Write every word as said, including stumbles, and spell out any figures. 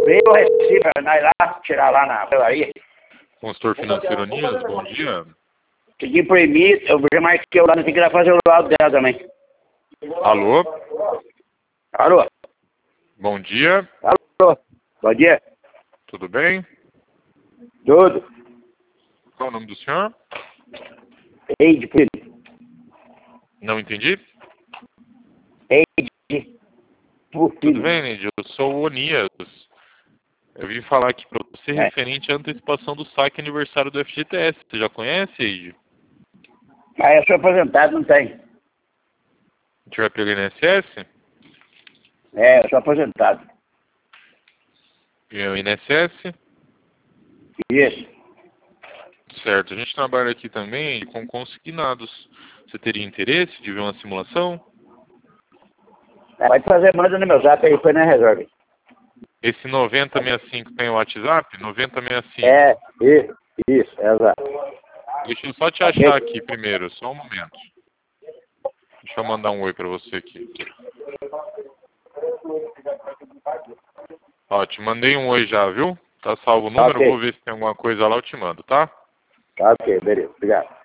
Vê o recibo pra nós lá, tirar lá na pelaria. Consultor financeiro Nias, bom dia. Tem que imprimir, eu já marquei lá, não tem que ir lá fazer o laudo dela também. Alô? Alô? Bom dia. Alô? Bom dia. Tudo bem? Tudo. Qual o nome do senhor? Eide, filho. Não entendi. Eide. Por Tudo filho. bem, Neide? Eu sou o Onias. Eu vim falar aqui para você É. referente à antecipação do saque aniversário do F G T S. Você já conhece, Eide? Ah, eu sou aposentado, não tem. A gente vai pelo I N S S? É, eu sou aposentado. E o I N S S? Isso. Certo. A gente trabalha aqui também com consignados. Você teria interesse de ver uma simulação? É, pode fazer, manda no meu zap aí, depois nós resolve. Esse noventa sessenta e cinco tem o WhatsApp? noventa sessenta e cinco. É, isso, isso, é exato. Deixa eu só te achar aqui primeiro, só um momento. Deixa eu mandar um oi pra você aqui. Ó, te mandei um oi já, viu? Tá salvo o número, Ok. vou ver se tem alguma coisa lá, eu te mando, tá? Tá ok, beleza, obrigado.